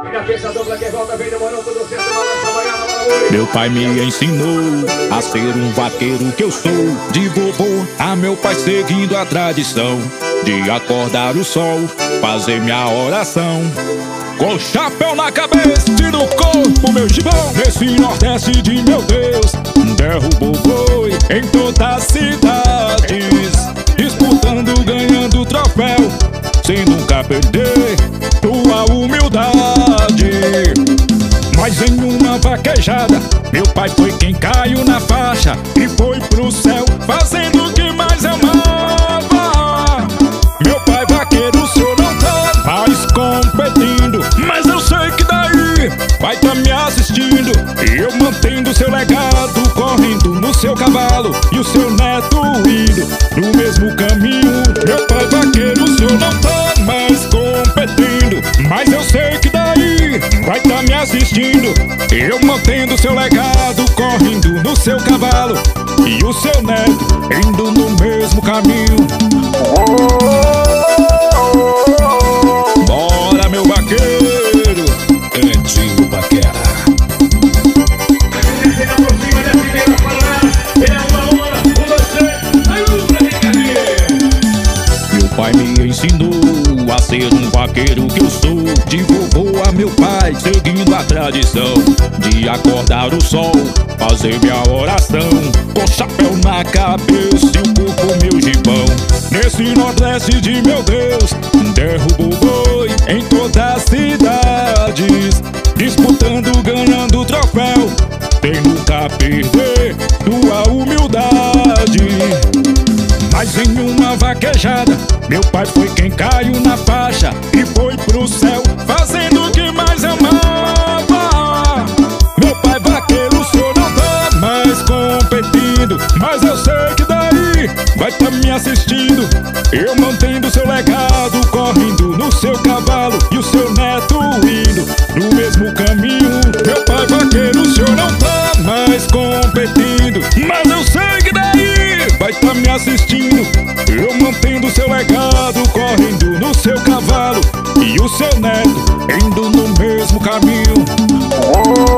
Meu pai me ensinou a ser um vaqueiro que eu sou. De vovô a meu pai seguindo a tradição de acordar o sol, fazer minha oração com chapéu na cabeça e no corpo meu gibão. Nesse Nordeste de meu Deus, derrubo boi em todas as cidades, disputando, ganhando troféu, sem nunca perder tua humildade. Mas em uma vaquejada, meu pai foi quem caiu na faixa e foi pro céu, fazendo o que mais amava. Meu pai vaqueiro, o senhor não tá mais competindo, mas eu sei que daí vai tá me assistindo, e eu mantendo seu legado, correndo no seu cavalo, e o seu neto indo no mesmo caminho. Meu pai vaqueiro, o senhor não tá mais competindo, mas eu sei que daí vai tá me assistindo, e eu mantendo seu legado, correndo no seu cavalo, e o seu neto indo no mesmo caminho. Bora, meu vaqueiro, Edinho Paquera. Meu pai me ensinou a ser um vaqueiro que eu sou. De vovô a meu pai, seguindo a tradição de acordar o sol, fazer minha oração com chapéu na cabeça e o corpo meu gibão. Nesse Nordeste de meu Deus, derrubo boi em todas as cidades, disputando, ganhando troféu, sem nunca perder tua humildade. Mas em uma vaquejada, meu pai foi quem caiu na faixa e foi pro céu, fazendo o que mais amava. Meu pai vaqueiro, o senhor não tá mais competindo, mas eu sei que daí vai tá me assistindo, eu mantendo seu legado, correndo no seu cavalo, e o seu neto indo no mesmo caminho. Meu pai vaqueiro, o senhor não tá mais competindo, mas eu sei que daí vai tá me assistindo, eu mantendo seu legado, correndo no seu cavalo, e o seu neto indo no mesmo caminho.